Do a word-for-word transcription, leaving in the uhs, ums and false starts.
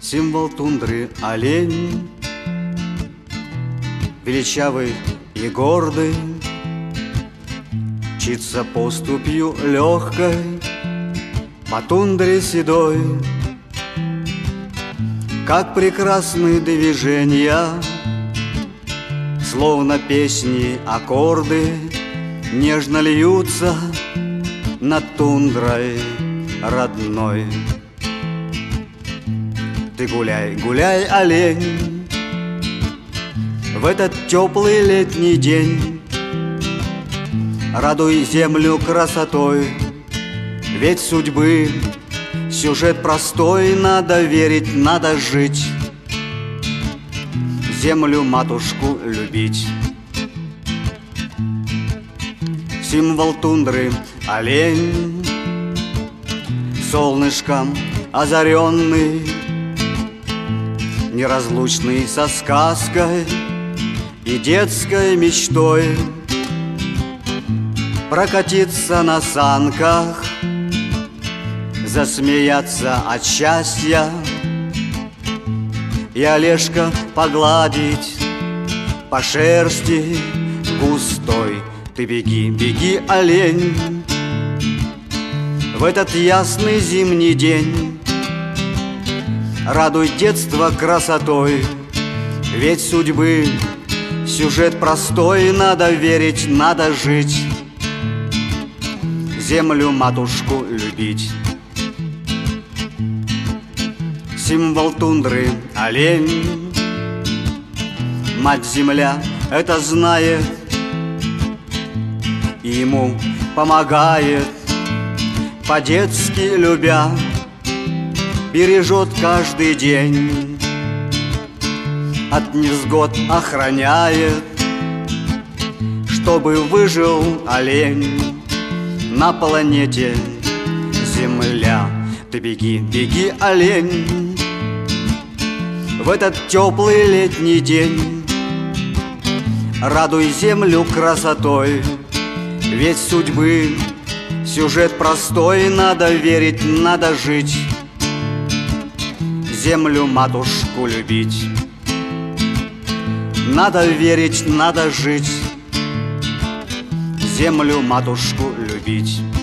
Символ тундры олень, величавый и гордый, мчится поступью легкой по тундре седой. Как прекрасны движения, словно песни аккорды, нежно льются над тундрой родной. Ты гуляй, гуляй, олень, в этот теплый летний день, радуй землю красотой, ведь судьбы сюжет простой. Надо верить, надо жить, землю матушку любить. Символ тундры олень, солнышком озаренный, неразлучный со сказкой и детской мечтой. Прокатиться на санках, засмеяться от счастья и Олежка погладить по шерсти густой. Ты беги, беги, олень, в этот ясный зимний день, радуй детство красотой, ведь судьбы сюжет простой. Надо верить, надо жить, землю матушку любить. Символ тундры олень, мать-земля это знает и ему помогает, по-детски любя, бережет каждый день, от невзгод охраняет, чтобы выжил олень на планете Земля. Ты беги, беги, олень, в этот теплый летний день, радуй землю красотой, ведь судьбы сюжет простой. Надо верить, надо жить, землю матушку любить. Надо верить, надо жить, землю матушку любить.